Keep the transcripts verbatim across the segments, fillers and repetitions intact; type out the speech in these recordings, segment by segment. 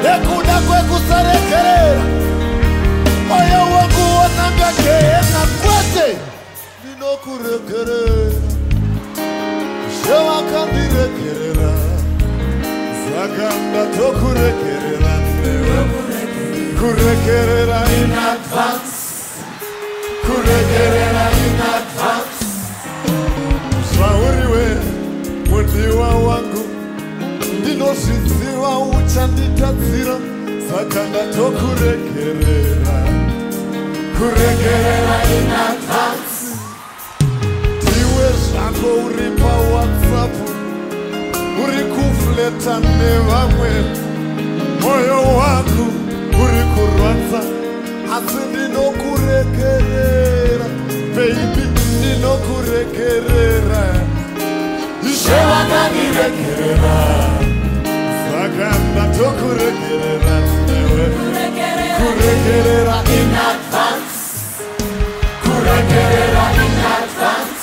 nekuda kwekusarekerera moyo wangu wanangakeena kwete ndinokurekerera sewakandirekerera saka ndatokurekerera newe kurekerera in advance kurekerera in advance zvauriwe mudiwa wangu ndinozviziva uchanditadzira saka ndatokurekerera kurekerera in advance ndiwe zvako uri paWhatsApp uri kufleta nevamwe moyo wangu uri kurwadza asi ndinokurekerera baby ndinokurekerera sewakandirekerera saka ndatokurekerera newe kurekerera in advance kurekerera in advance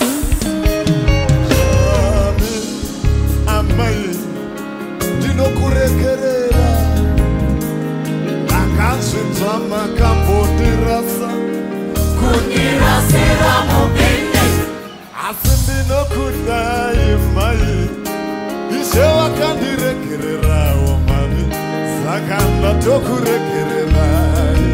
Ami amai ndinokurekerera akazvinzwa makambondirasa kundirasira mubini asi ndinokudai mai ishe wakandirekererawo mami saka ndatokurekererai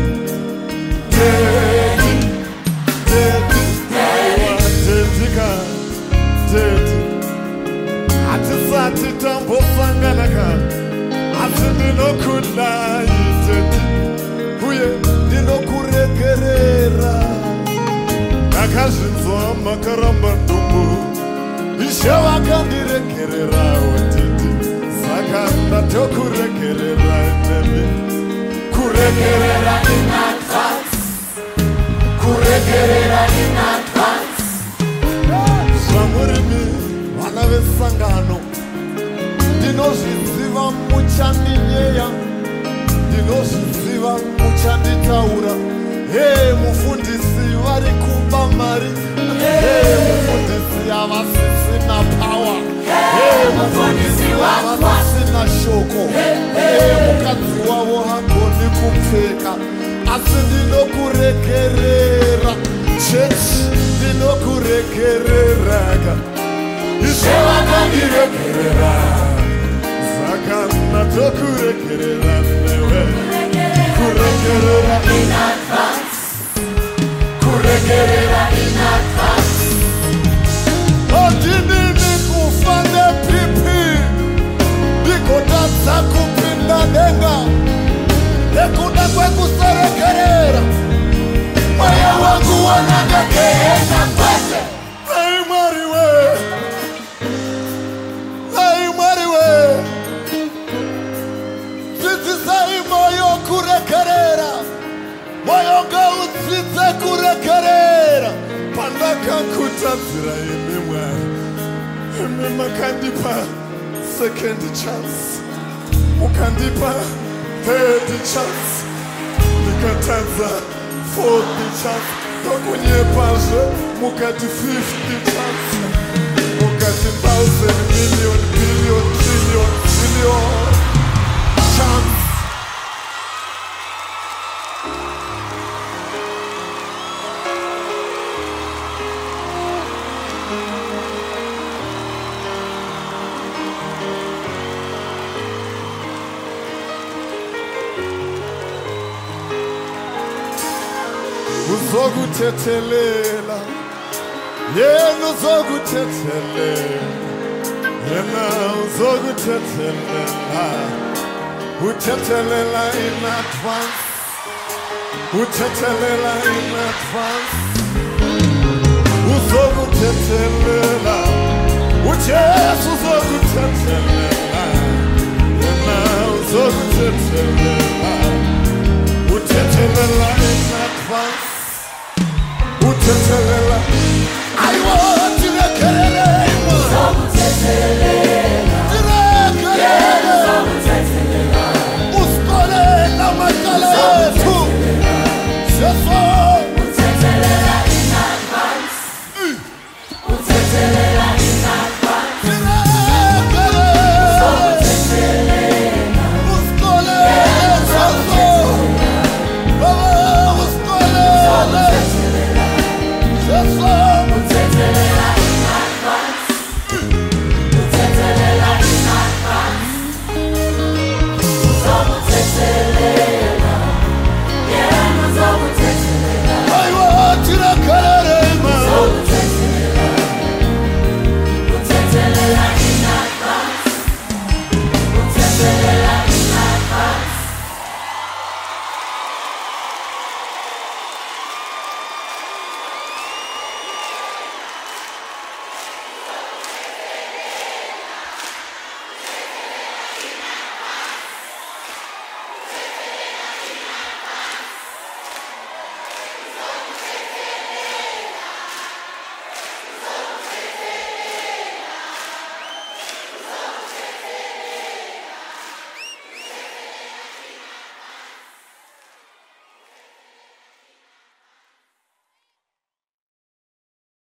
teti teti tetika teti hatisati tambosangana kana asi ndinokudai teti uye ndinokurekerera akazvinzwa makaramba ndumbu ishe wakandirekererawo tete saka ndatokurekerera nemi kurekerera in advance kurekerera in advance zvamurimi vana vesangano ndinozviziva muchandinyeya ndinozviziva muchanditaura Hey, mufundisi vari kupa mari. Hey, mufundisi havasisina power. Hey, mufundisi havasisina shoko. Hey, mukadzi wavo hagoni kupfeka. Asi ndinokurekerera. Church, ndinokurekerera. Ishe wakandirekerera. Saka ndatokurekerera newe. Kurekerera in advance. Kurekerera in advance. Odinini kufane pipi. Ndikotadza kupinda denga. Nekuda kwekusarekerera. Moyo wangu wanangakeena kwete. Hey Mwari we. Hey Mwari we. Dzidzisai moyo kurekerera. Moyo ngaudzidze kurekerera. Pandakakutadzira imi Mwari. Imi makandipa second chance. Mukandipa third chance. Nikatadza fourth chance. Nokunyepazve mukati fifty chance. Mukati thousand million billion trillion trillion chance. Uzokuthethelela, yena uzokuthethelela, yena uzokuthethelela, uthethelela in advance, uthethelela in advance, uzokuthethelela, uJesu uzokuthethelela, yena uzokuthethelela, uthethelela in advance. Uthethelela, I want